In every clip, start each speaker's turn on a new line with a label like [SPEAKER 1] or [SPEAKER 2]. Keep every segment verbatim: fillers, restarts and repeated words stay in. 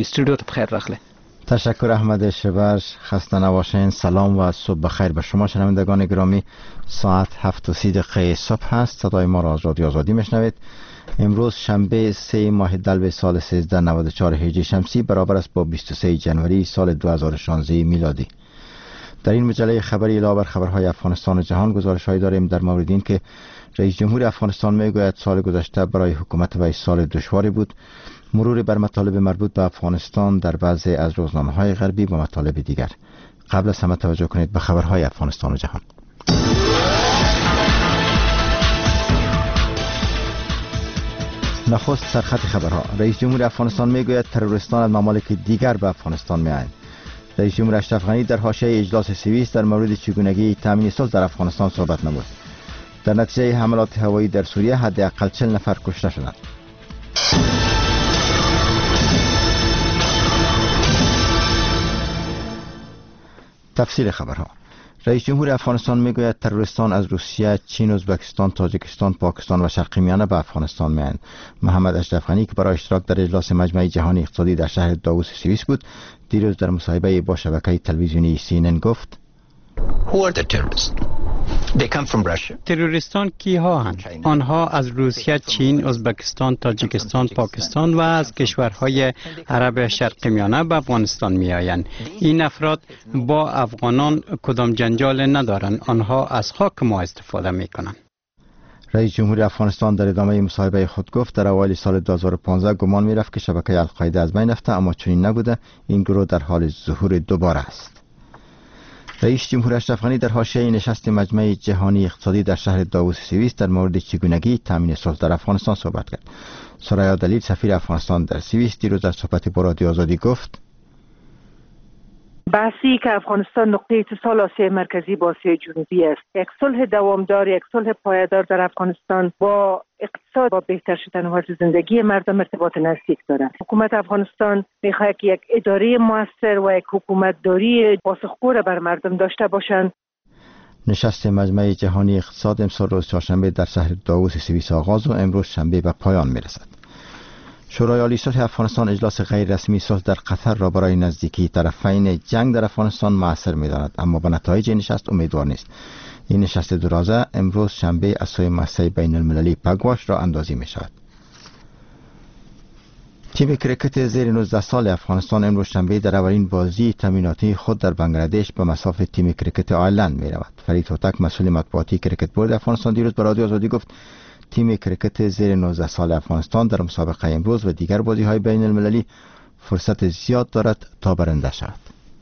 [SPEAKER 1] استودیو ته بخیر راغله.
[SPEAKER 2] تشکر احمد شبرش، خسته نباشین. سلام و صبح بخیر به شما شنوندگان گرامی. ساعت هفت و سی دقیقه صبح هست. صدای ما را از رادیو آزادی میشنوید. امروز شنبه سه ماه دلو سال سیزده نود و چهار هجری شمسی برابر است با بیست و سه جنوری سال دو هزار و شانزده میلادی. در این مجله خبری علاوه بر خبرهای افغانستان و جهان گزارش‌هایی داریم در مورد این که رئیس جمهور افغانستان میگوید سال گذشته برای حکومت وی سال دشواری بود، مرور بر مطالب مربوط به افغانستان در بعضی از روزنامه‌های غربی و مطالب دیگر. قبل از همه توجه کنید به خبرهای افغانستان و جهان. نخست سرخط خبرها. رئیس جمهور افغانستان میگوید تروریستان از ممالک دیگر به افغانستان میآیند. رئیس جمهور اشرف غنی در حاشیه اجلاس سوئیس در مورد چگونگی تامین صلح در افغانستان صحبت نمود. در نتیجه حملات هوایی در سوریه حداقل چهل نفر کشته شدند. تفصیل خبرها. رئیس جمهور افغانستان میگوید تروریستان از روسیه، چین، ازبکستان، تاجیکستان، پاکستان و شرقی میانه به افغانستان میآیند. محمد اشرف غنی که برای اشتراک در اجلاس مجمع جهانی اقتصادی در شهر داووس سوئیس بود، دیروز در مصاحبه با شبکه تلویزیونی سی ان ان گفت:
[SPEAKER 3] Who are the terrorists? They come from Russia.
[SPEAKER 4] تروریستان کیها هستند؟ آنها از روسیه، چین، ازبکستان، تاجیکستان، پاکستان و از کشورهای عرب شرق میانه به افغانستان می آیند. این افراد با افغانان کدام جنجال ندارند. آنها از خاک ما استفاده می کنند.
[SPEAKER 2] رئیس جمهور افغانستان در ادامه مصاحبه خود گفت در اوایل سال دو هزار و پانزده گمان می رفت که شبکه القاعده از بین رفته، اما چنین نبوده. این گروه در حال ظهور دوباره است. رئیس جمهور اشرف غنی در حاشیه نشست مجمع جهانی اقتصادی در شهر داووس سوئیس در مورد چگونگی تامین صلح در افغانستان صحبت کرد. سرایا دلیل سفیر افغانستان در سوئیس دیروز در صحبت با رادیو آزادی گفت:
[SPEAKER 5] بحثی که افغانستان نقطه اتصال آسیای مرکزی با آسیای جنوبی است. یک صلح دوامدار، یک صلح پایدار در افغانستان با اقتصاد، با بهتر شدن وضع زندگی مردم ارتباط نزدیک دارد. حکومت افغانستان می‌خواهد که یک اداره موثر و یک حکومتداری پاسخگو بر مردم داشته باشند.
[SPEAKER 2] نشست مجمع جهانی اقتصاد امسال روز چهارشنبه در شهر داووس سوئیس آغاز و امروز شنبه به پایان می‌رسد. شورای عالی صلح افغانستان اجلاس غیر رسمی صلح در قطر را برای نزدیکی طرفین جنگ در افغانستان مؤثر می‌داند، اما به نتایج نشست امیدوار نیست. این نشست درازه امروز شنبه از سوی مؤسسه بین المللی پگواش را اندازی می‌شود. تیم کرکت زیر نوزده سال افغانستان امروز شنبه در اولین بازی تمریناتی خود در بنگلادش به مساف تیم کرکت آیرلند می‌رود. فرید هوتک مسئول مطبوعاتی کرکت بورد افغانستان دیروز به رادیو آزادی گفت تیم کرکت زیر نوزده سال افغانستان در مسابقه امروز و دیگر بازی‌های بین المللی فرصت زیاد دارد تا برنده شود.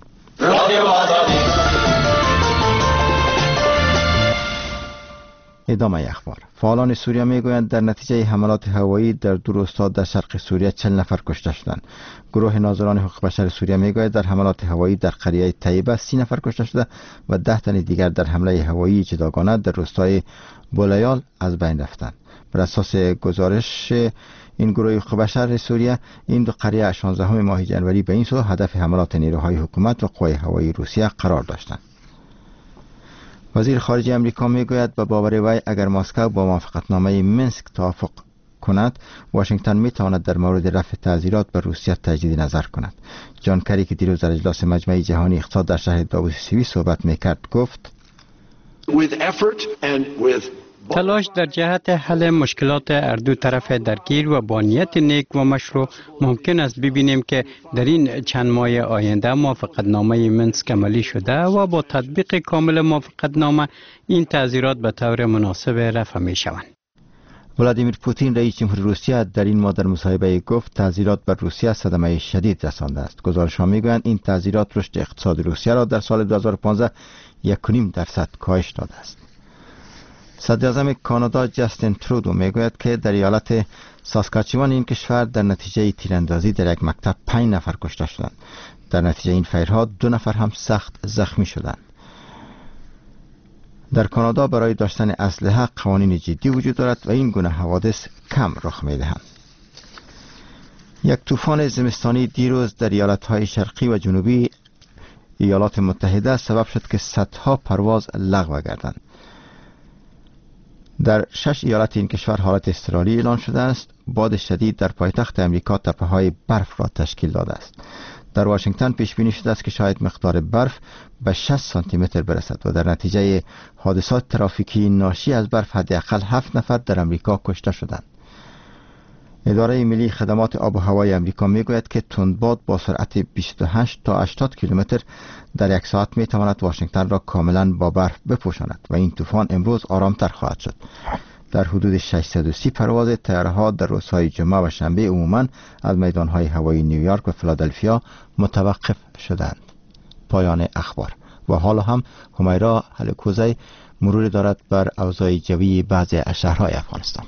[SPEAKER 2] ادامه اخبار. فعالان سوریه میگویند در نتیجه حملات هوایی در دو روستا در شرق سوریه چهل نفر کشته شدند. گروه ناظران حقوق بشر سوریه میگوید در حملات هوایی در قریه طیبه سی نفر کشته شده و ده تن دیگر در حمله هوایی جداگانه در روستای بولیال از بین رفتند. بر اساس گزارش این گروه حقوق بشر سوریه، این دو قریه شانزدهم ماه جنوری به این سو هدف حملات نیروهای حکومت و قوای هوایی روسیه قرار داشتند. وزیر خارجه امریکا میگوید به باور وی اگر مسکو با موافقتنامه مینسک توافق کند، واشنگتن میتواند در مورد رفع تعزیرات بر روسیه تجدید نظر کند. جان کری که دیروز در اجلاس مجمع جهانی اقتصاد در شهر داووس سوئیس صحبت میکرد گفت:
[SPEAKER 4] تلاش در جهت حل مشکلات هر دو طرف درگیر و با نیت نیک و مشروع ممکن است ببینیم که در این چند ماه آینده موافقتنامه منسک عملی شده و با تطبیق کامل موافقتنامه این تعزیرات به طور مناسب رفع می شوند.
[SPEAKER 2] ولادیمیر پوتین رئیس جمهور روسیه در این ماه در مصاحبه گفت تعزیرات بر روسیه صدمه شدید رسانده است. گزارش‌ها می‌گویند این تعزیرات رشد اقتصاد روسیه را در سال دو هزار و پانزده یک و نیم درصد کاهش داده است. صدر اعظم کانادا جاستین ترودو میگوید که در ایالت ساسکاچوان این کشور در نتیجه تیراندازی در یک مکتب پنج نفر کشته شدند. در نتیجه این فیرها دو نفر هم سخت زخمی شدند. در کانادا برای داشتن اسلحه قوانین جدی وجود دارد و این گونه حوادث کم رخ می‌دهند. یک طوفان زمستانی دیروز در ایالت‌های شرقی و جنوبی ایالات متحده سبب شد که صدها پرواز لغو گردند. در شش ایالت این کشور حالت اضطراری اعلان شده است. باد شدید در پایتخت امریکا تپه‌های برف را تشکیل داده است. در واشنگتن پیش بینی شده است که شاید مقدار برف به شش سانتی متر برسد و در نتیجه حادثات ترافیکی ناشی از برف حداقل هفت نفر در امریکا کشته شدند. اداره ملی خدمات آب و هوای امریکا میگوید که تندباد با سرعت بیست و هشت تا هشتاد کیلومتر در یک ساعت میتواند واشنگتن را کاملا با برف بپوشاند و این طوفان امروز آرامتر خواهد شد. در حدود ششصد و سی پرواز طیاره‌ها در روزهای جمعه و شنبه عموماً از میدان‌های هوایی نیویورک و فیلادلفیا متوقف شدند. پایان اخبار. و حالا هم همیرا هلکوزی مرور دارد بر اوضاع جوی بعضی از شهرهای افغانستان.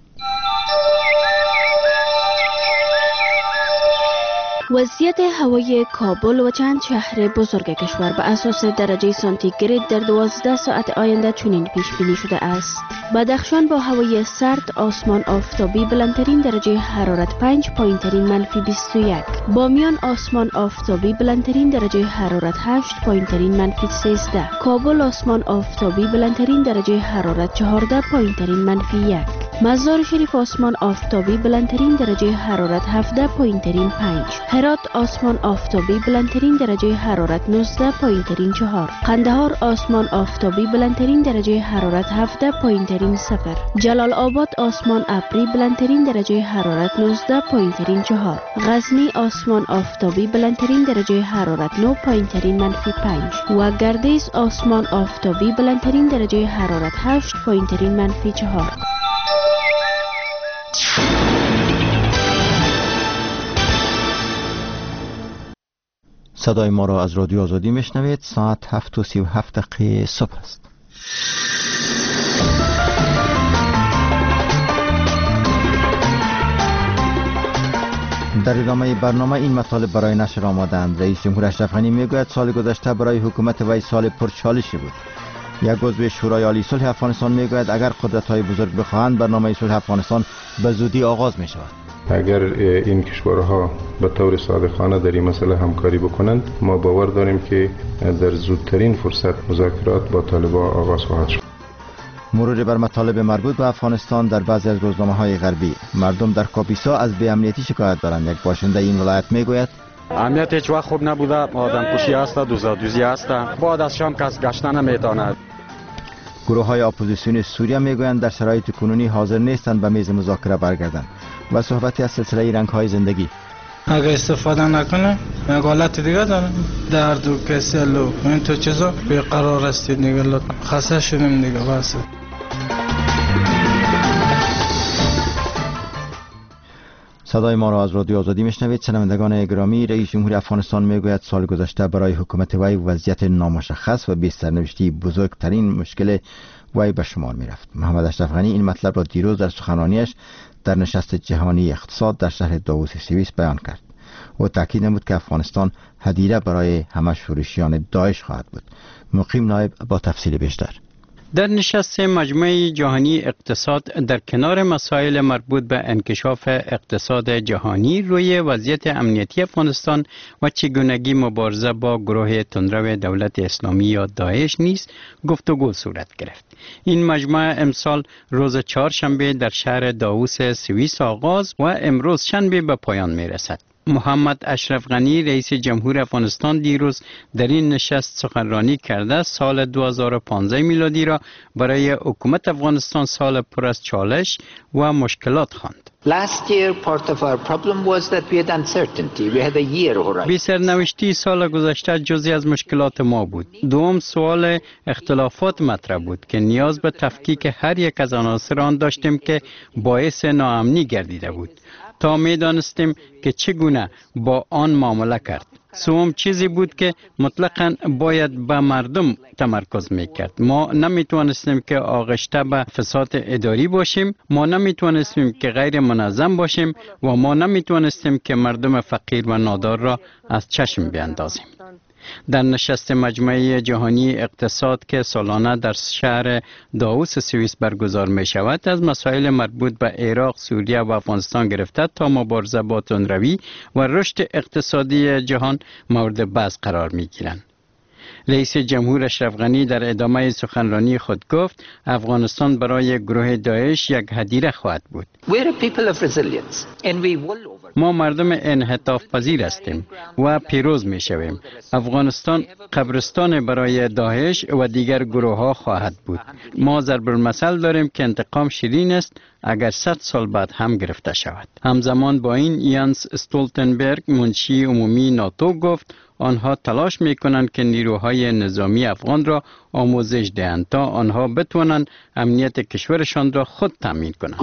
[SPEAKER 1] وضعیت هوای کابل و چند شهر بزرگ کشور به اساس درجه سانتیگراد در دوازده ساعت آینده چنین پیش بینی شده است. بدخشان با هوای سرد، آسمان آفتابی، بلندترین درجه حرارت پنج، پایینترین منفی بیست و یک. بامیان آسمان آفتابی، بلندترین درجه حرارت هشت، پایینترین منفی سیزده. کابل آسمان آفتابی، بلندترین درجه حرارت چهارده، پایینترین منفی یک. مزار شریف آسمان آفتابی، بلندترین درجه حرارت هفده، پایینترین پنج. هرات آسمان آفتابی، بلندترین درجه حرارت نوزده، پایینترین چهار. قندهار آسمان آفتابی، بلندترین درجه حرارت هفده، پایینترین صفر. جلال آباد آسمان ابری، بلندترین درجه حرارت نوزده، پایینترین چهار. غزنی آسمان آفتابی، بلندترین درجه حرارت نه، پایینترین منفی پنج. و گردیز آسمان آفتابی، بلندترین درجه حرارت هشت، پایینترین منفی چهار.
[SPEAKER 2] صدای ما را از رادیو آزادی میشنوید. ساعت هفت و سی و هفت دقیقه صبح است. در ادامه برنامه این مطالب برای نشر آمادند. رئیس جمهور اشرف غنی میگوید سال گذشته برای حکومت وی سال پرچالشی بود. یک عضو شورای عالی صلح افغانستان میگوید اگر قدرت‌های بزرگ بخواهند برنامه صلح افغانستان به زودی آغاز می شود.
[SPEAKER 6] اگر این کشورها به طور صادقانه در این مسئله همکاری بکنند، ما باور داریم که در زودترین فرصت مذاکرات با طالبان آغاز خواهد شد.
[SPEAKER 2] مرور بر مطالب مربوط به افغانستان در بعضی از روزنامه‌های غربی. مردم در کاپیسا از بی‌امنیتی شکایت دارند. یک باشنده این ولایت میگوید
[SPEAKER 7] امنیت هیچ وقت خوب نبوده، آدم کشی است، دوزادوزی است، بعد از شام کس گشتن نمیتواند.
[SPEAKER 2] گروه های اپوزیسیون سوریه میگویند در شرایط کنونی حاضر نیستند به میز مذاکره برگردند. و صحبتی از سلسله رنگ های زندگی.
[SPEAKER 8] اگه استفاده نکنه یک حالت دیگه داره، درد و کسل و این تو چیزا بیقرار هستید دیگه، لطفا خسته شدیم دیگه. بس
[SPEAKER 2] صدای ما را از رادیو آزادی میشنوید. شنوندگان گرامی، رئیس جمهور افغانستان میگوید سال گذشته برای حکومت وی وضعیت نامشخص و بی سرنوشتی بزرگترین مشکل وی به شمار میرفت. محمد اشرف غنی این مطلب را دیروز در سخنرانیش در نشست جهانی اقتصاد در شهر داووس سوئیس بیان کرد. او تاکید نمود که افغانستان هدیره برای همه شورشیان داعش خواهد بود. مقیم نایب با تفصیل بیشتر.
[SPEAKER 4] در نشست مجمع جهانی اقتصاد در کنار مسائل مربوط به انکشاف اقتصاد جهانی روی وضعیت امنیتی افغانستان و چگونگی مبارزه با گروه تندرو دولت اسلامی یا داعش نیز گفتگو صورت گرفت. این مجمع امسال روز چهارشنبه در شهر داووس سوئیس آغاز و امروز شنبه به پایان می رسد. محمد اشرف غنی رئیس جمهور افغانستان دیروز در این نشست سخنرانی کرده سال دو هزار و پانزده میلادی را برای حکومت افغانستان سال پر از چالش و مشکلات خواند.
[SPEAKER 3] Last year, part of our problem was that we had uncertainty. We had a year horizon.
[SPEAKER 4] بی سرنوشتی سال گذشته جزئی از مشکلات ما بود. دوم سوال اختلافات مطرح بود که نیاز به تفکیک هر یک از عناصر آن داشتیم که باعث ناامنی گردیده بود تا می دانستیم که چگونه با آن معامله کرد. سوم چیزی بود که مطلقاً باید به مردم تمرکز میکرد. ما نمیتوانستیم که آغشته به فساد اداری باشیم، ما نمیتوانستیم که غیر منظم باشیم و ما نمیتوانستیم که مردم فقیر و نادار را از چشم بیاندازیم. در نشست مجمع جهانی اقتصاد که سالانه در شهر داووس سوئیس برگزار می شود، از مسائل مربوط به عراق، سوریه و افغانستان گرفته تا مبارزه با تندروی و رشد اقتصادی جهان مورد بحث قرار می گیرند. رئیس جمهور اشرف غنی در ادامه سخنرانی خود گفت افغانستان برای گروه داعش یک هدیره خواهد بود. ما مردم انعطاف پذیر هستیم و پیروز می شویم. افغانستان قبرستان برای داعش و دیگر گروه ها خواهد بود. ما ضرب المثل داریم که انتقام شیرین است اگر صد سال بعد هم گرفته شود. همزمان با این یانس استولتنبرگ منشی عمومی ناتو گفت آنها تلاش میکنند که نیروهای نظامی افغان را آموزش دهند تا آنها بتوانند امنیت کشورشان را خود تامین کنند.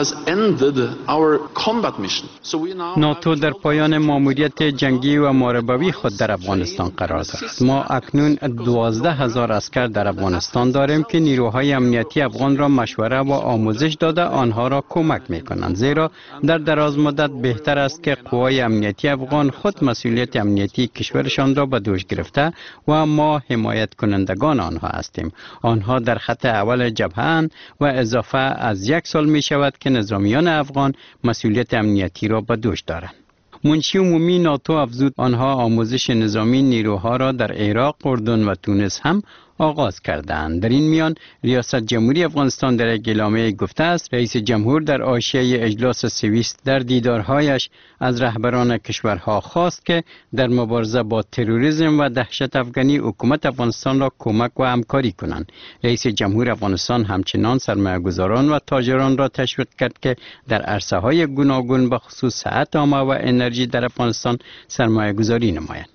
[SPEAKER 4] ناتو در پایان ماموریت جنگی و محاربوی خود در افغانستان قرار دارد. ما اکنون دوازده هزار عسکر در افغانستان داریم که نیروهای امنیتی افغان را مشوره و آموزش داده آنها را کمک میکنند، زیرا در دراز مدت بهتر است که قوای امنیتی افغان خود مسئولیت امنیتی کشورشان را به دوش گرفته و ما حمایت کنندگان آنها هستیم. آنها در خط اول جبهه‌اند و اضافه از یک سال می شود که نظامیان افغان مسئولیت امنیتی را به دوش دارند. منشی عمومی ناتو افزود آنها آموزش نظامی نیروها را در عراق، اردن و تونس هم آغاز کردند. در این میان ریاست جمهوری افغانستان در یک اعلامیه گفته است رئیس جمهور در حاشیه اجلاس سویست در دیدارهایش از رهبران کشورها خواست که در مبارزه با تروریسم و دهشت افغانی حکومت افغانستان را کمک و همکاری کنند. رئیس جمهور افغانستان همچنان سرمایه‌گذاران و تاجران را تشویق کرد که در عرصه‌های گوناگون به خصوص صحت عامه و انرژی در افغانستان سرمایه‌گذاری نمایند.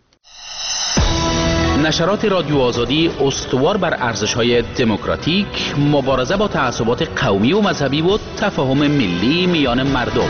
[SPEAKER 9] نشرات رادیو آزادی استوار بر ارزش‌های دموکراتیک، مبارزه با تعصبات قومی و مذهبی و تفاهم ملی میان مردم.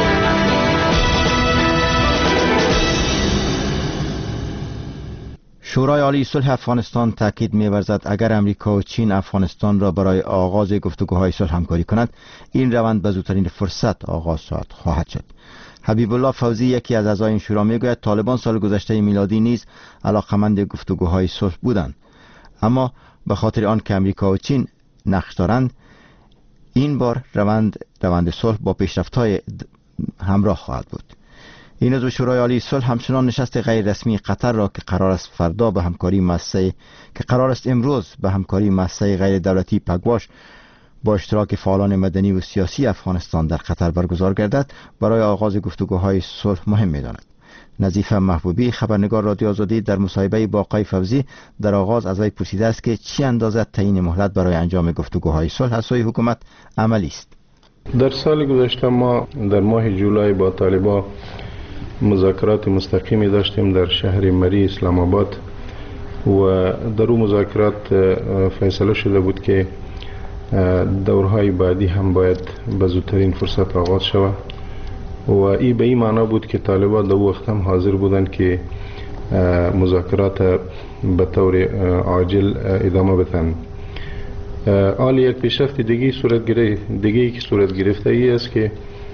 [SPEAKER 2] شورای عالی صلح افغانستان تاکید می‌ورزد اگر امریکا و چین افغانستان را برای آغاز گفتگوهای صلح همکاری کنند، این روند به زودترین فرصت آغاز خواهد شد. حبیب الله فوزی یکی از اعضای این شورا میگوید طالبان سال گذشته میلادی نیز علاقمند گفتگوهای صلح بودند، اما به خاطر آن که امریکا و چین نقش دارند این بار روند روند صلح با پیشرفت‌های همراه خواهد بود. این عضو شورای عالی صلح همچنان نشست غیر رسمی قطر را که قرار است فردا به همکاری مؤسسه که قرار است امروز به همکاری مؤسسه غیر دولتی پگواش با اشتراک فعالان مدنی و سیاسی افغانستان در قطر برگزار گردد برای آغاز گفتگوهای صلح مهم می‌داند. نظیفه محبوبی خبرنگار رادیو آزادی در مصاحبه با آقای فوزی در آغاز از وی پرسیده است که چی اندازه تعیین مهلت برای انجام گفتگوهای صلح از سوی حکومت عملی است.
[SPEAKER 6] در سال گذشته ما در ماه جولای با طالبان مذاکرات مستقیمی داشتیم در شهر مری اسلام آباد و در اون مذاکرات فیصله شده بود که دورهای بعدی هم باید به زودترین فرصت آغاز شود و این به این معنا بود که طالبان در وقت هم حاضر بودند که مذاکرات به طور عاجل ادامه بدهند. حال یک پیشرفت دیگه صورت گرفت دیگه که صورت گرفته ای است که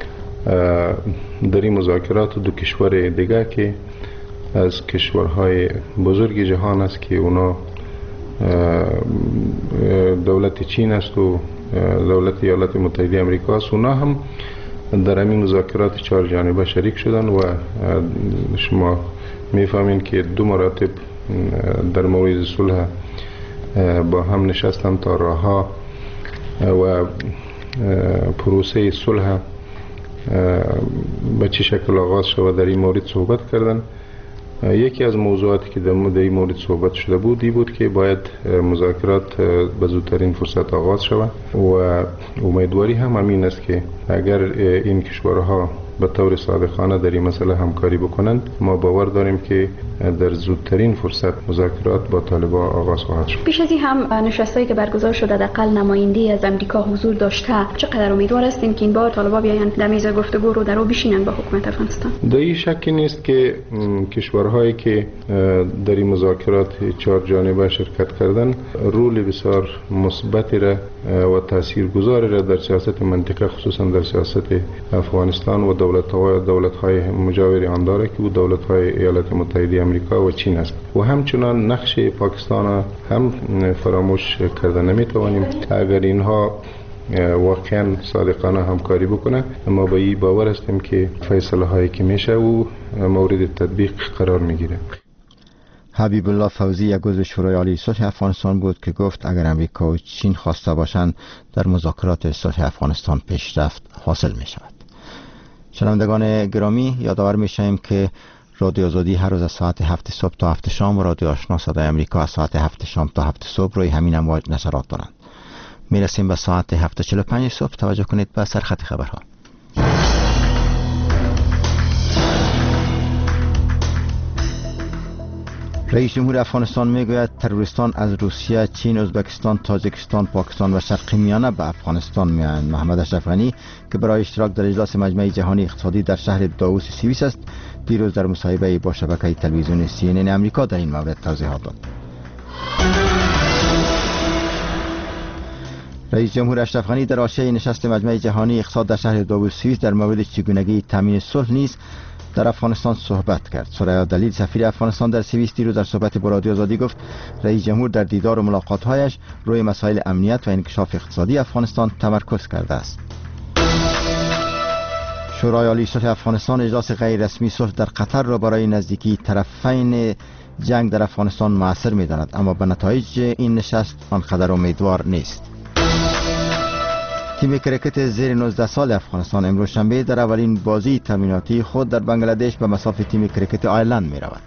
[SPEAKER 6] در این مذاکرات دو کشور دیگه که از کشورهای بزرگ جهان است که اونا دولت چین است و دولت ایالات متحده آمریکا است، اونا هم در همین مذاکرات چهار جانبه شریک شدن و شما میفهمین که دو مراتب در مورد صلح با هم نشستن تا راهها و پروسه صلح به چه شکل آغاز شود در این مورد صحبت کردن. یکی از موضوعاتی که در این مورد صحبت شده بود این بود که باید مذاکرات به زودترین فرصت آغاز شود و امیدواری هم همین است که اگر این کشورها به طور صادقانه در این مسئله همکاری بکنند ما باور داریم که در زودترین فرصت مذاکرات با طالبان آغاز خواهد شد.
[SPEAKER 10] پیش از این هم نشستایی که برگزار شده در حداقل نماینده از امریکا حضور داشته، چقدر امیدوار هستین که این بار طالبان بیاین در میز گفتگو رو درو بشینن با حکومت افغانستان؟ در
[SPEAKER 6] این شکی نیست که کشورهایی که در این مذاکرات چهار جانبه شرکت کردن رول بسیار مثبتی را و تاثیرگذاری را در سیاست منطقه خصوصا در سیاست افغانستان و دولت‌های دولت‌های مجاور آن داره که دولت‌های ایالات متحده آمریکا و چین است و همچنان نقش پاکستان هم فراموش کرده نمی‌توانیم. اگر اینها واقعا صادقانه همکاری بکنه ما به این باور هستیم که فیصله هایی که میشه و مورد تطبیق قرار میگیره.
[SPEAKER 2] حبیب الله فوزی یک عضو شورای عالی صلح افغانستان بود که گفت اگر امریکا و چین خواسته باشند در مذاکرات صلح افغانستان پیشرفت حاصل می شود. شنوندگان گرامی، یادآور می شویم که رادیو آزادی هر روز از ساعت هفت صبح تا هفت شام و رادیو آشنا صدای امریکا از ساعت هفت شام تا هفت صبح روی همین امواج نشرات دارند. می رسیم به ساعت هفت و چهل و پنج صبح. توجه کنید به سرخط خبرها. رئیس جمهور افغانستان میگوید تروریستان از روسیه، چین، ازبکستان، تاجیکستان، پاکستان و شرق میانه به افغانستان میآیند. محمد اشرف غنی که برای اشتراک در اجلاس مجمع جهانی اقتصادی در شهر داووس سوئیس است، دیروز در مصاحبه با شبکه تلویزیونی سی ان ان امریکا در این مورد توضیحات داد. رئیس جمهور اشرف غنی در حاشیه نشست مجمع جهانی اقتصاد در شهر داووس سوئیس در مورد چگونگی تامین صلح نیز در افغانستان صحبت کرد. سریا دلیل سفیر افغانستان در سوئیس دیروز در صحبت با رادیو آزادی گفت رئیس جمهور در دیدار و ملاقات‌هایش روی مسائل امنیت و انکشاف اقتصادی افغانستان تمرکز کرده است. شورای عالی صلح افغانستان اجلاس غیر رسمی صلح در قطر را برای نزدیکی طرفین جنگ در افغانستان موثر می‌داند، اما به نتایج این نشست آنقدر امیدوار نیست. تیم کرکت زیر نوزده سال افغانستان امروز شنبه در اولین بازی تمریناتی خود در بنگلادش به مصاف تیم کرکت آیرلند می رود.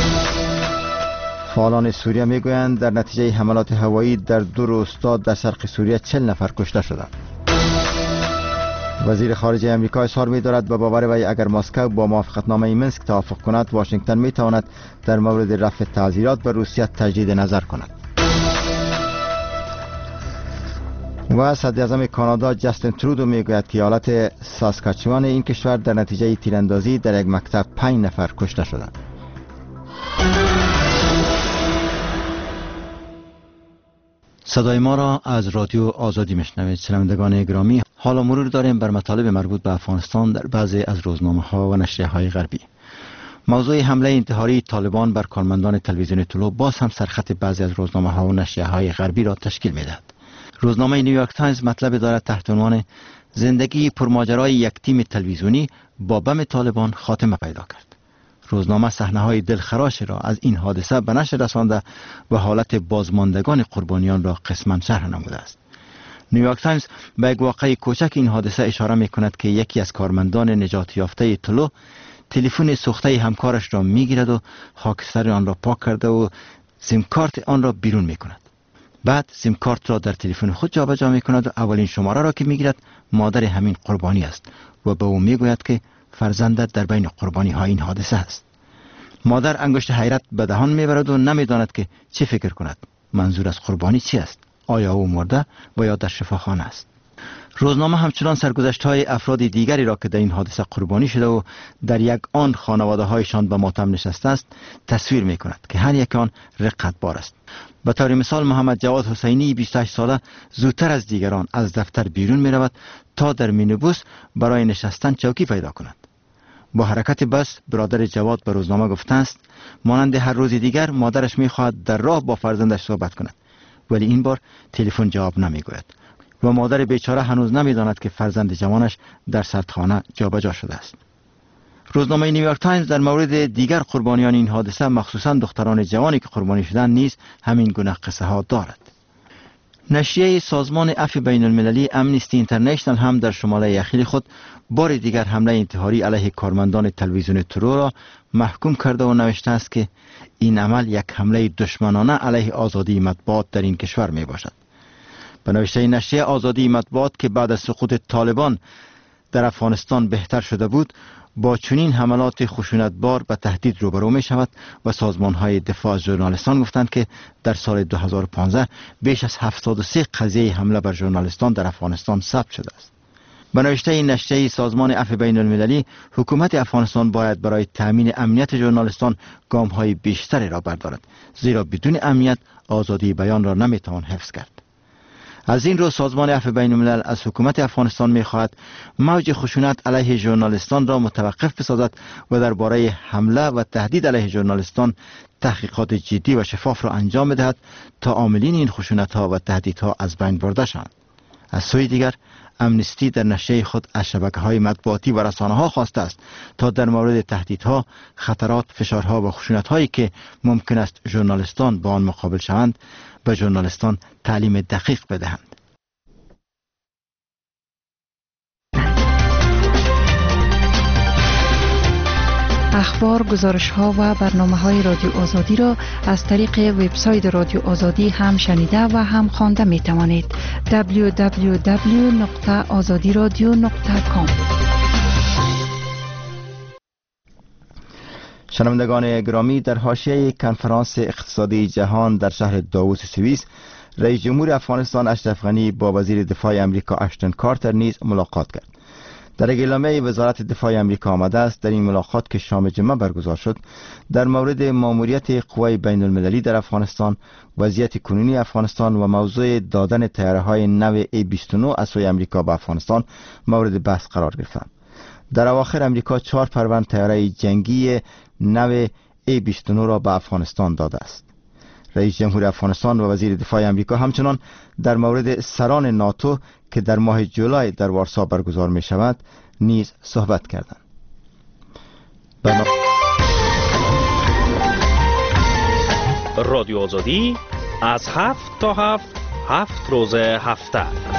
[SPEAKER 2] فعالان سوریه می گویند در نتیجه حملات هوایی در دو روستا در شرق سوریه چهل نفر کشته شدند. وزیر خارجه امریکا اظهار می دارد به باور وی اگر مسکو با موافقتنامه منسک توافق کند، واشنگتن می تواند در مورد رفع تعزیرات به روسیه تجدید نظر کند. و صدر اعظم کانادا جاستین ترودو میگوید که ایالت ساسکاچوان این کشور در نتیجه تیراندازی در یک مکتب پنج نفر کشته شدند. صدای ما را از رادیو آزادی میشنوید. شنوندگان گرامی، حالا مرور داریم بر مطالب مربوط به افغانستان در بعضی از روزنامه ها و نشریه های غربی. موضوع حمله انتحاری طالبان بر کارمندان تلویزیون طلوع باز هم سرخط بعضی از روزنامه ها و نشریه های غربی را تشکیل میدهد. روزنامه نیویورک تایمز مطلب دارد تحت عنوان زندگی پرماجرای یک تیم تلویزیونی با بم طالبان خاتمه پیدا کرد. روزنامه صحنه‌های دلخراش را از این حادثه به نشر رسانده و حالت بازماندگان قربانیان را قسماً شرح نموده است. نیویورک تایمز به یک واقعه کوچک این حادثه اشاره می‌کند که یکی از کارمندان نجات یافته طلوع تلفن سوخته همکارش را می‌گیرد و خاکستر آن را پاک کرده و سیم کارت آن را بیرون می‌کند. بعد سیم کارت را در تلفن خود جابجا می‌کند و اولین شماره را که می‌گیرد مادر همین قربانی است و به او می‌گوید که فرزندت در بین قربانی‌ها این حادثه است. مادر انگشت حیرت به دهان می‌برد و نمی‌داند که چه فکر کند. منظور از قربانی چی است؟ آیا او مرده و یا در شفاخانه است؟ روزنامه همچنان سرگذشت‌های افراد دیگری را که در این حادثه قربانی شده و در یک آن خانواده‌هایشان به ماتم نشسته است تصویر می‌کند که هر یک آن رقتبار است. به طور مثال محمد جواد حسینی بیست و هشت ساله زودتر از دیگران از دفتر بیرون می‌رود تا در مینیبوس برای نشستن چوکی پیدا کند. با حرکت بس برادر جواد به روزنامه گفته است مانند هر روز دیگر مادرش می‌خواهد در راه با فرزندش صحبت کند، ولی این بار تلفن جواب نمی‌گوید و مادر بیچاره هنوز نمی‌داند که فرزند جوانش در سردخانه جابجا شده است. روزنامه نیویورک تایمز در مورد دیگر قربانیان این حادثه مخصوصاً دختران جوانی که قربانی شدند نیز همین گونه قصه ها دارد. نشریه سازمان عفو بین المللی امنیستی اینترنشنال هم در شمال یخیل خود بار دیگر حمله انتحاری علیه کارمندان تلویزیون ترور را محکوم کرده و نوشته است که این عمل یک حمله دشمنانه علیه آزادی مطبوعات در این کشور می باشد. به نوشته نشریه آزادی مطبوعات که بعد از سقوط طالبان در افغانستان بهتر شده بود، با چنین حملات خشونتبار به تهدید روبرو می شود و سازمان‌های دفاع از ژورنالیستان گفتند که در سال دو هزار و پانزده بیش از هفتاد و سه قضیه حمله بر ژورنالیستان در افغانستان ثبت شده است. به نوشته این نشریه سازمان عفو بین المللی، حکومت افغانستان باید برای تأمین امنیت ژورنالیستان گام‌های بیشتری را بردارد، زیرا بدون امنیت آزادی بیان را نمی‌توان حفظ کرد. از این رو سازمان عفو بین الملل از حکومت افغانستان می‌خواهد موج خشونت علیه ژورنالیستان را متوقف بسازد و درباره حمله و تهدید علیه ژورنالیستان تحقیقات جدی و شفاف را انجام بدهد تا عاملین این خشونت‌ها و تهدیدها از بین برده شوند. از سوی دیگر امنستی در نشریه خود از شبکه‌های مطبوعاتی و رسانه‌ها خواسته است تا در مورد تهدیدها، خطرات، فشارها و خشونت‌هایی که ممکن است ژورنالیستان با آن مقابل شوند، به ژورنالیستان تعلیم دقیق بدهند.
[SPEAKER 11] اخبار، گزارش‌ها و برنامه‌های رادیو آزادی را از طریق وبسایت رادیو آزادی هم شنیده و هم خوانده می‌توانید. دبلیو دبلیو دبلیو نقطه آزادی رادیو نقطه کام.
[SPEAKER 2] شنوندگان گرامی، در حاشیه کنفرانس اقتصادی جهان در شهر داووس سوئیس، رئیس جمهور افغانستان اشرف غنی با وزیر دفاع امریکا اشتون کارتر نیز ملاقات کرد. در اعلامیه وزارت دفاع امریکا آمده است در این ملاقات که شام جمعه برگزار شد در مورد ماموریت قوای بین المللی در افغانستان، وضعیت کنونی افغانستان و موضوع دادن طیاره‌های نو ای بیست و نه از سوی امریکا به افغانستان مورد بحث قرار گرفتند. در اواخر امریکا چهار پرونده طیاره جنگی نو ای بیست و نه را به افغانستان داده است. رئیس جمهور افغانستان و وزیر دفاع امریکا همچنان در مورد سران ناتو که در ماه جولای در وارسا برگزار می شود نیز صحبت کردند. برنامه...
[SPEAKER 12] رادیو آزادی از هفت تا هفت هفت روز هفته.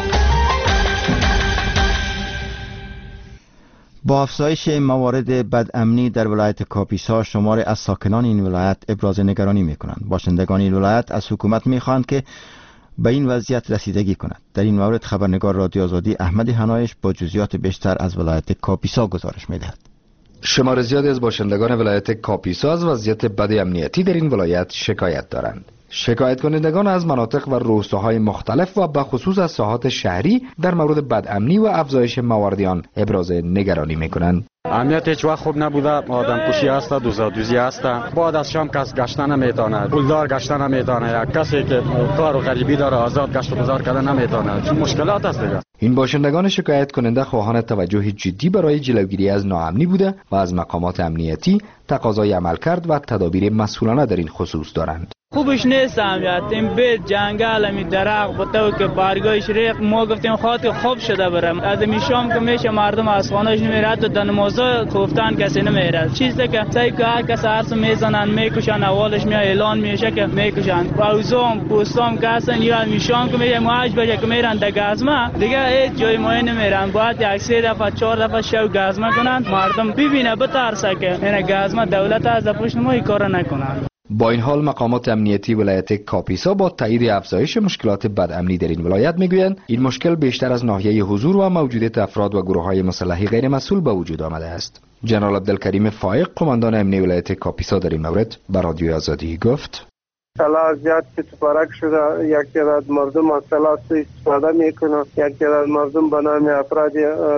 [SPEAKER 2] با افزایش موارد بدامنی در ولایت کاپیسا، شمار از ساکنان این ولایت ابراز نگرانی می‌کنند. باشندگان این ولایت از حکومت می‌خواهند که به این وضعیت رسیدگی کند. در این مورد خبرنگار رادیو آزادی احمد حنایش با جزئیات بیشتر از ولایت کاپیسا گزارش می‌دهد.
[SPEAKER 13] شمار زیادی از باشندگان ولایت کاپیسا از وضعیت بد امنیتی در این ولایت شکایت دارند. شکایت کنندگان از مناطق و روستاهای مختلف و به خصوص از ساحات شهری در مورد بدامنی و افزایش موارد آن ابراز نگرانی میکنند.
[SPEAKER 7] امنیت هیچ وقت خوب نبوده، آدم کشی است، دوزادوزی است. بعد از شام کس گشتن نمیتونه، پولدار گشتن نمیتونه، یک کسی که کار و غریبی داره آزاد گشت و گذار کردن نمیتونه. چون مشکلات است دیگه.
[SPEAKER 13] این باشندگان شکایت کننده خواهان توجه جدی برای جلوگیری از ناامنی بوده و از مقامات امنیتی تقاضای عملکرد و تدابیر مسئولانه در این خصوص دارند.
[SPEAKER 14] خوبش نیست امنیت، این بیت جنگل می درخت بتاو که بارگاهش ریق ما گفتیم خاطر خوب شده برم از میشام که میشه مردم از خانهش نمیره تو دنمازا گفتن کسی نمیره چیزی که سعی که هر کس هرس میزنن میکشن اولش میاد اعلان میشه که میکشن باوزام پوستام کسن یا میشام که میگه ماج بجه که میرن در گازما دیگه هیچ جای ما نمیرن باید یک سه دفعه چهار دفعه شو گازما کنن مردم ببینه بترسه که این گازما دولت از پشت ما این کار نکنن.
[SPEAKER 13] با این حال مقامات امنیتی ولایت کاپیسا با تایید افزایش مشکلات بدامنی در این ولایت میگویند این مشکل بیشتر از ناحیه حضور و موجودیت افراد و گروه‌های مسلحی غیر مسئول به وجود آمده است. جنرال عبدالکریم فائق قماندان امنیتی ولایت کاپیسا در این مورد به رادیو آزادی گفت:
[SPEAKER 15] سلاح زیاد که تفرق شده، یک تعداد مردم از سلاح استفاده میکنه، یک تعداد مردم به نام افراد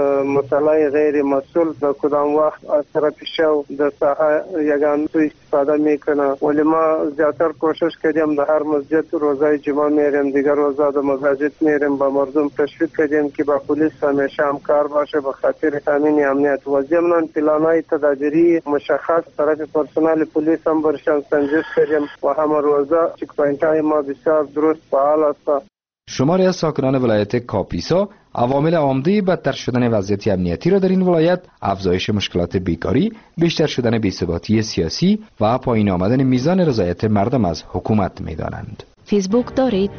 [SPEAKER 15] مسلح غیر مسئول به کدام وقت از طرف شو در ساحه یگان سو استفاده میکنه. ولی ما زیادتر کوشش کردیم در هر مسجد روزای جمعه میریم، دیگر روزا در مساجد میریم، با مردم تشویق کردیم که با پلیس همیشه همکار باشه به خاطر تامین امنیت. و ضمن پلانهای تدابیری مشخص طرف پرسنل پلیس هم برشان سنجش کردیم و همه روز چک پوینت های ما بسیار درست فعال است.
[SPEAKER 13] شماری از ساکنان ولایت کاپیسا عوامل عمده بدتر شدن وضعیت امنیتی را در این ولایت افزایش مشکلات بیکاری، بیشتر شدن بی‌ثباتی سیاسی و پایین آمدن میزان رضایت مردم از حکومت می‌دانند.
[SPEAKER 1] فیسبوک دارید؟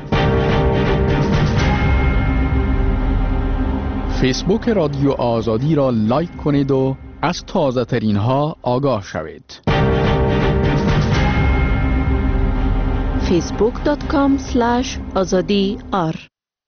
[SPEAKER 9] فیسبوک رادیو آزادی را لایک کنید و از تازه ترین ها آگاه شوید.
[SPEAKER 1] فیسبوک دات کام اسلش آزادی آر.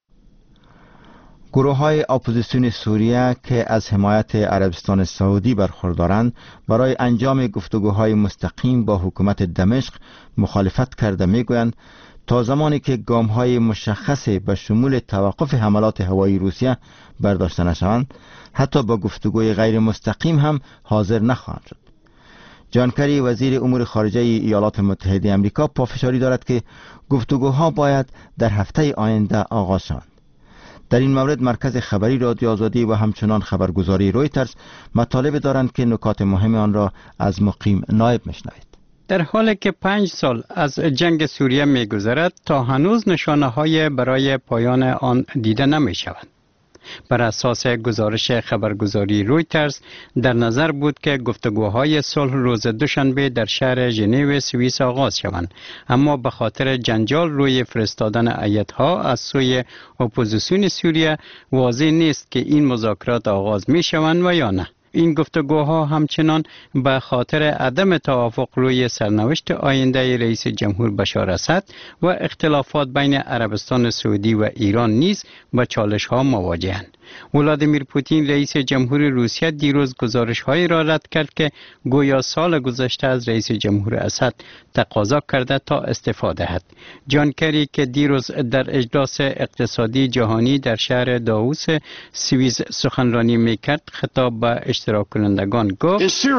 [SPEAKER 2] گروه های اپوزیسیون سوریه که از حمایت عربستان سعودی برخوردارند برای انجام گفتگوهای مستقیم با حکومت دمشق مخالفت کرده میگویند تا زمانی که گام های مشخص به شمول توقف حملات هوایی روسیه برداشته نشوند حتی با گفتگوی غیر مستقیم هم حاضر نخواهند شد. جان کری وزیر امور خارجه ایالات متحده آمریکا پافشاری دارد که گفتگوها باید در هفته آینده آغاز شوند. در این مورد مرکز خبری رادیو آزادی و همچنان خبرگزاری رویترز مطالب دارند که نکات مهم آن را از مقیم نایب میشنوید.
[SPEAKER 4] در حالی که پنج سال از جنگ سوریه می گذرد تا هنوز نشانه های برای پایان آن دیده نمی شوند. بر اساس گزارش خبرگزاری رویترز در نظر بود که گفتگوهای صلح روز دوشنبه در شهر ژنو سوئیس آغاز شوند، اما به خاطر جنجال روی فرستادن هیئت‌ها از سوی اپوزیسیون سوریه واضح نیست که این مذاکرات آغاز می شوند و یا نه. این گفتگوها همچنان به خاطر عدم توافق روی سرنوشت آینده رئیس جمهور بشار اسد و اختلافات بین عربستان سعودی و ایران نیز با چالش ها مواجهند. ولادیمیر پوتین رئیس جمهور روسیه دیروز گزارش هایی را رد کرد که گویا سال گذشته از رئیس جمهور اسد تقاضا کرده تا استعفا دهد. جان کری که دیروز در اجلاس اقتصادی جهانی در شهر داووس سوئیس سخنرانی میکرد خطاب به اشتراک کنندگان گفت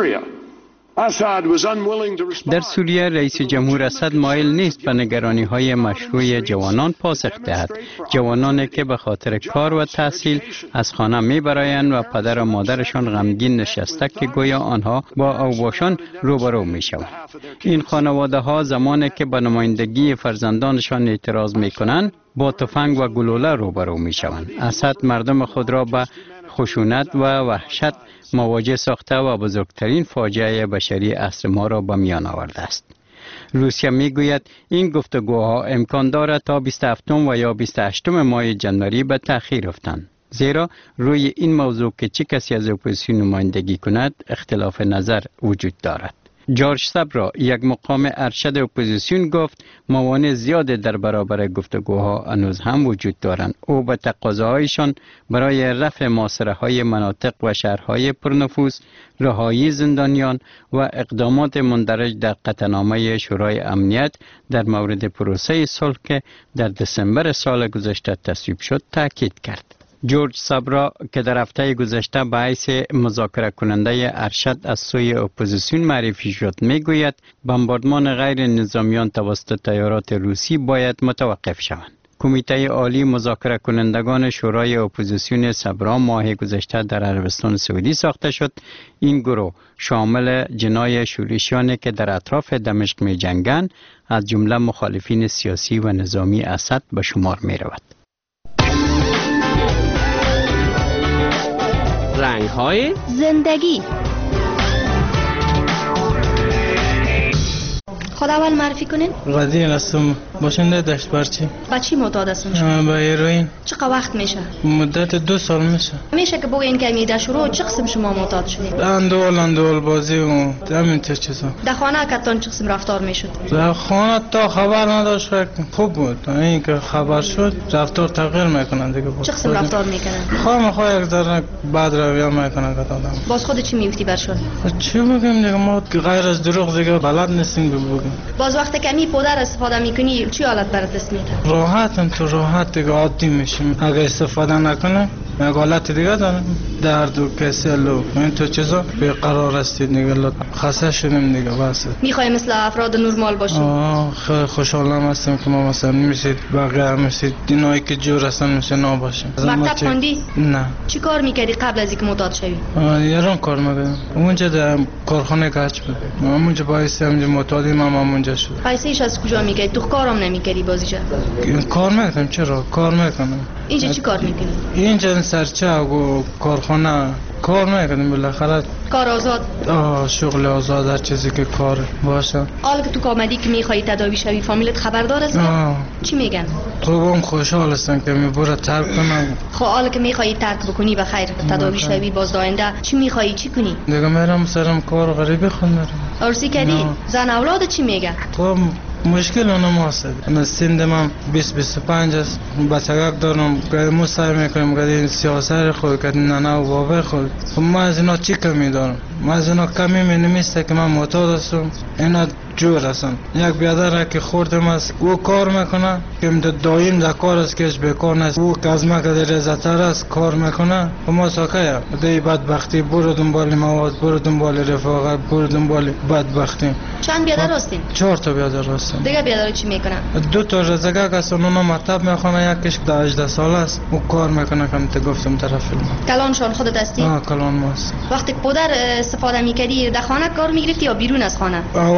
[SPEAKER 4] در سوریه رئیس جمهور اسد مایل نیست به نگرانی های مشروع جوانان پاسخ دهد. جوانانی که به خاطر کار و تحصیل از خانه می برایند و پدر و مادرشان غمگین نشسته که گویا آنها با اوباشان روبرو می شوند. این خانواده ها زمانی که به نمایندگی فرزندانشان اعتراض می کنند با تفنگ و گلوله روبرو می شوند. اسد مردم خود را به خشونت و وحشت مواجه ساخته و بزرگترین فاجعه بشری عصر ما را به میان آورده است. روسیه میگوید این گفتگوها امکان دارد تا بیست و هفتم و یا بیست و هشتم ماه جنوری به تأخیر افتند، زیرا روی این موضوع که چه کسی از اپوزیسیون نمایندگی کند اختلاف نظر وجود دارد. جورج سابرا یک مقام ارشد اپوزیسیون گفت موانع زیاد در برابر گفتگوها هنوز هم وجود دارند. او به تقاضاهایشان برای رفع محاصره های مناطق و شهرهای پرنفوذ، رهایی زندانیان و اقدامات مندرج در قطعنامه شورای امنیت در مورد پروسه صلح که در دسامبر سال گذشته تصویب شد تاکید کرد. جورج سابرا که در هفته گذشته به حیث مذاکره کننده ارشد از سوی اپوزیسیون معرفی شد میگوید بمباردمان غیر نظامیان توسط طیارات روسی باید متوقف شوند. کمیته عالی مذاکره کنندگان شورای اپوزیسیون سابرا ماه گذشته در عربستان سعودی ساخته شد. این گروه شامل جنای شورشیانی که در اطراف دمشق می جنگند از جمله مخالفین سیاسی و نظامی اسد به شمار می رود.
[SPEAKER 16] رنگ‌های
[SPEAKER 1] زندگی.
[SPEAKER 10] خود اول معرفی کنین؟
[SPEAKER 8] قدیر هستم، باشنده دشت برچی.
[SPEAKER 10] با چی معتاد هستین شما؟
[SPEAKER 8] با هیروئین.
[SPEAKER 10] چقدر وقت میشه؟
[SPEAKER 8] مدت دو سال میشه.
[SPEAKER 10] میشه که بگین که میده شروع چه قسم شما معتاد شدید؟
[SPEAKER 8] اندول اندول بازی و همین تا چیزا.
[SPEAKER 10] در خانه کتان چه قسم رفتار میشد؟
[SPEAKER 8] در خانه تا خبر نداشت خوب بود. این که خبر شد رفتار تغییر میکنن دیگه.
[SPEAKER 10] چه قسم رفتار میکنن؟
[SPEAKER 8] خواهم خواهی یک ذره بد رویه میکنن که آدم.
[SPEAKER 10] باز خود چی میگفتی برشون؟
[SPEAKER 8] چی بگم دیگه ما غیر از دروغ دیگه بلد نیستیم بگیم.
[SPEAKER 10] باز وقتی که می پودر استفاده میکنی چی حالت برات دست میده؟
[SPEAKER 8] راحتم تو راحت دیگه عادی میشیم. اگه استفاده نکنه یک حالت دیگه دارم، درد و کسل و این تو چیزا بیقرار هستید دیگه، خسته شدیم دیگه بس.
[SPEAKER 10] میخوای مثل افراد نرمال باشی؟
[SPEAKER 8] آه خیلی خوشحالم هستم که ما مثلا نمیشید بقیه میشید دینایی که جور هستن میشه نباشیم.
[SPEAKER 10] مکتب خوندی؟
[SPEAKER 8] نه. چی
[SPEAKER 10] کار میکردی قبل از اینکه معتاد شوی؟
[SPEAKER 8] ایران کار میکردم. اونجا در کارخانه کاج بودم. اونجا باعث همینجا معتادی مام اونجا شد.
[SPEAKER 10] پیسه‌اش از کجا میگیری؟ تو کارم نمیکردی بازیجا؟
[SPEAKER 8] کار میکنم. چرا کار میکنم؟
[SPEAKER 10] اینجا چی کار میکنی؟
[SPEAKER 8] اینجا سرچه و کارخانه کار میکنم بالاخره.
[SPEAKER 10] کار آزاد؟
[SPEAKER 8] آه شغل آزاد هر چیزی که کار باشه.
[SPEAKER 10] حالا که تو کامدی که میخوای تداوی شوی فامیلت خبردار است؟
[SPEAKER 8] آه.
[SPEAKER 10] چی میگن؟
[SPEAKER 8] خوبم خوشحال هستن که میبره ترک کنم.
[SPEAKER 10] خب حالا که میخوای ترک بکنی و خیر تداوی شوی باز داینده چی میخوای چی کنی؟
[SPEAKER 8] دیگه میرم سرم کار غریبی خوندم.
[SPEAKER 10] ارسی کردی؟ زن اولاد چی میگن؟
[SPEAKER 8] خب مشکل اونم هست. من سند من بیست بیست و پنج است. بچگک دارم که ما سعی میکنیم که این سیاست خود که ننه و بابا خود. ما از اینا چی کمی دارم؟ ما از اینا کمی می نمیسته که من معتاد هستم. اینا جور هستن. یک بیادر که خوردم است او کار میکنه که دایم در کار است کهش بکار نیست. او که از ما که رزتر است کار میکنه و ما ساکه دی بدبختی برو دنبال مواد، برو دنبال رفاقت، برو دنبال بدبختی.
[SPEAKER 10] چند بیادر هستین؟
[SPEAKER 8] چهار تا بیادر هستن.
[SPEAKER 10] دیگه بیادر چی میکنن؟
[SPEAKER 8] دو تا رزگک هستن اونا مطب میخونه، یکیش ده هجده سال است او کار میکنه که گفتم طرف فیلم.
[SPEAKER 10] کلانشان خودت هستی؟
[SPEAKER 8] آه کلان ماست.
[SPEAKER 10] وقتی پدر استفاده میکردی در خانه کار میگرفتی یا بیرون از خانه؟
[SPEAKER 8] اولا بیرون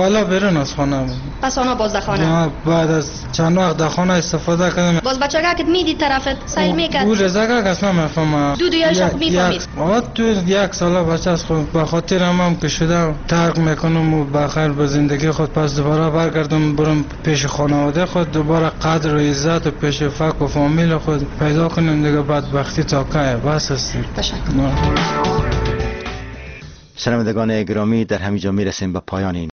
[SPEAKER 8] بیرون از خانه بود.
[SPEAKER 10] پس آنها باز در خانه؟
[SPEAKER 8] بعد از چند وقت در خانه استفاده کردم.
[SPEAKER 10] باز بچگاه که میدید طرفت سیل میکرد؟
[SPEAKER 8] او رزاگاه کس نمیفهمم.
[SPEAKER 10] دو دویای شب میفهمید؟
[SPEAKER 8] آت تو یک ساله بچه از خود به خاطر هم که شده ترک میکنم و بخیر به زندگی خود پس دوباره برگردم برم پیش خانواده خود دوباره قدر و عزت و پیش فک و فامیل خود پیدا کنم دیگه بدبختی تا که بس است.
[SPEAKER 10] تشکر.
[SPEAKER 2] شنوندگان گرامی در همینجا میرسیم به پایان این